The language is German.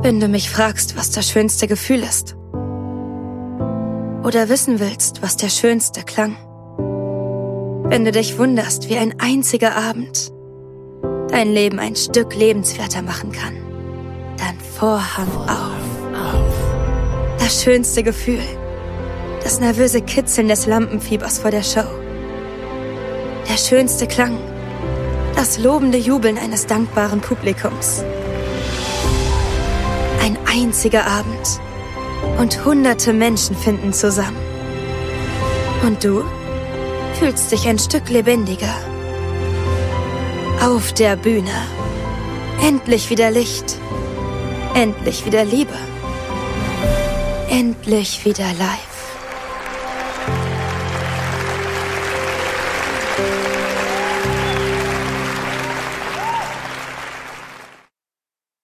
Wenn du mich fragst, was das schönste Gefühl ist, oder wissen willst, was der schönste Klang, wenn du dich wunderst, wie ein einziger Abend dein Leben ein Stück lebenswerter machen kann, dann Vorhang auf. Das schönste Gefühl, das nervöse Kitzeln des Lampenfiebers vor der Show. Der schönste Klang, das lobende Jubeln eines dankbaren Publikums. Ein einziger Abend und hunderte Menschen finden zusammen. Und du fühlst dich ein Stück lebendiger. Auf der Bühne. Endlich wieder Licht. Endlich wieder Liebe. Endlich wieder live.